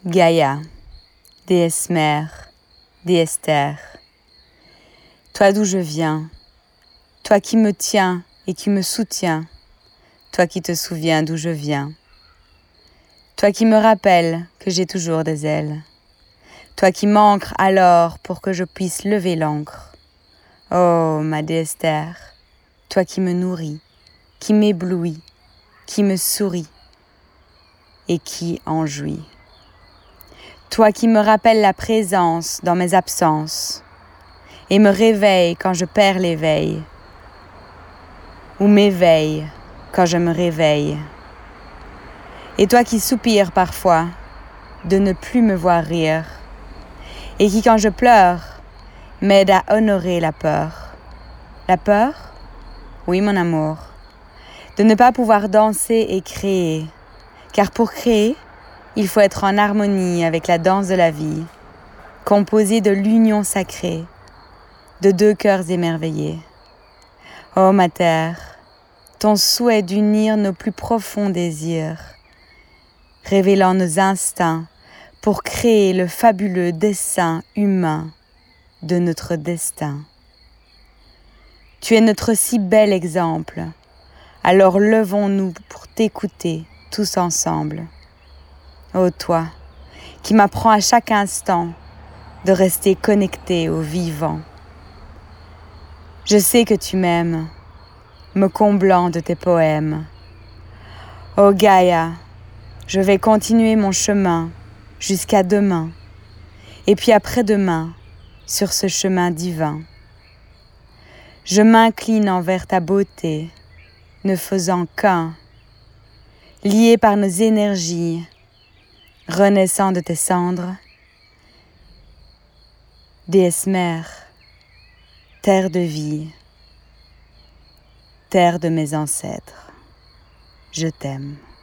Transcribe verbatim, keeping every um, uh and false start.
Gaïa, déesse mère, déesse terre, toi d'où je viens, toi qui me tiens et qui me soutiens, toi qui te souviens d'où je viens, toi qui me rappelles que j'ai toujours des ailes, toi qui m'ancres alors pour que je puisse lever l'ancre. Oh, ma déesse terre, toi qui me nourris, qui m'éblouis, qui me souris et qui en jouis. Toi qui me rappelles la présence dans mes absences et me réveille quand je perds l'éveil, ou m'éveille quand je me réveille. Et toi qui soupires parfois de ne plus me voir rire, et qui quand je pleure m'aide à honorer la peur. La peur? Oui, mon amour, de ne pas pouvoir danser et créer, car pour créer, il faut être en harmonie avec la danse de la vie, composée de l'union sacrée, de deux cœurs émerveillés. Oh ma terre, ton souhait d'unir nos plus profonds désirs, révélant nos instincts pour créer le fabuleux dessein humain de notre destin. Tu es notre si bel exemple, alors levons-nous pour t'écouter tous ensemble. Ô toi, qui m'apprends à chaque instant de rester connecté au vivant. Je sais que tu m'aimes, me comblant de tes poèmes. Ô Gaïa, je vais continuer mon chemin jusqu'à demain, et puis après-demain, sur ce chemin divin. Je m'incline envers ta beauté, ne faisant qu'un, lié par nos énergies, renaissant de tes cendres. Déesse mère, terre de vie, terre de mes ancêtres, je t'aime.